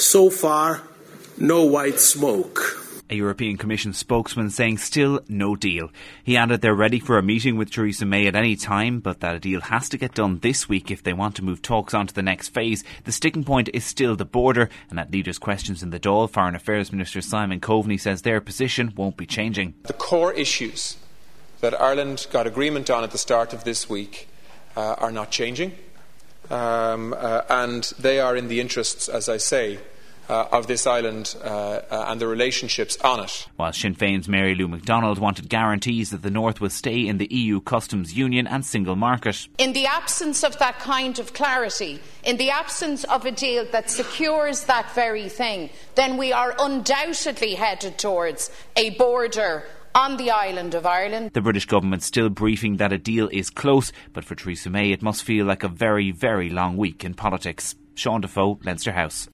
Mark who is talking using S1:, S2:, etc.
S1: So far, no white smoke.
S2: A European Commission spokesman saying still no deal. He added they're ready for a meeting with Theresa May at any time, but that a deal has to get done this week if they want to move talks on to the next phase. The sticking point is still the border, and at leaders' questions in the Dáil, Foreign Affairs Minister Simon Coveney says their position won't be changing.
S3: The core issues that Ireland got agreement on at the start of this week are not changing, and they are in the interests, as I say, of this island and the relationships on it.
S2: While Sinn Féin's Mary Lou McDonald wanted guarantees that the North will stay in the EU customs union and single market.
S4: In the absence of that kind of clarity, in the absence of a deal that secures that very thing, then we are undoubtedly headed towards a border on the island of Ireland.
S2: The British government still briefing that a deal is close, but for Theresa May it must feel like a very, very long week in politics. Sean Defoe, Leinster House.